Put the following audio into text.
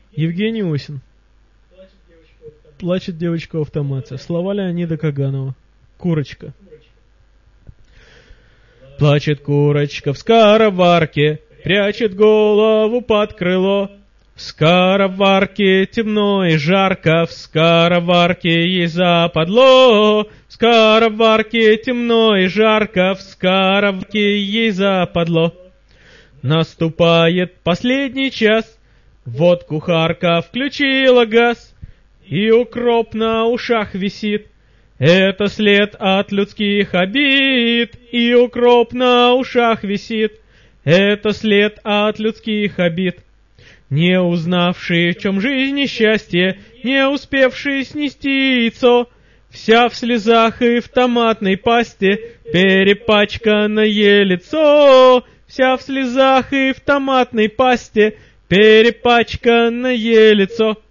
Евгений Осин. Плачет девочка в автомате. Слова Леонида Каганова. Курочка. Плачет курочка в скороварке, прячет голову под крыло. В скороварке темно и жарко, в скороварке ей западло. В скороварке темно и жарко, в скороварке ей западло. Наступает последний час, вот кухарка включила газ, и укроп на ушах висит. Это след от людских обид, и укроп на ушах висит. Это след от людских обид. Не узнавший, в чем жизнь и счастье, не успевший снести яйцо, вся в слезах и в томатной пасте, перепачканное лицо. Вся в слезах и в томатной пасте, перепачканное лицо.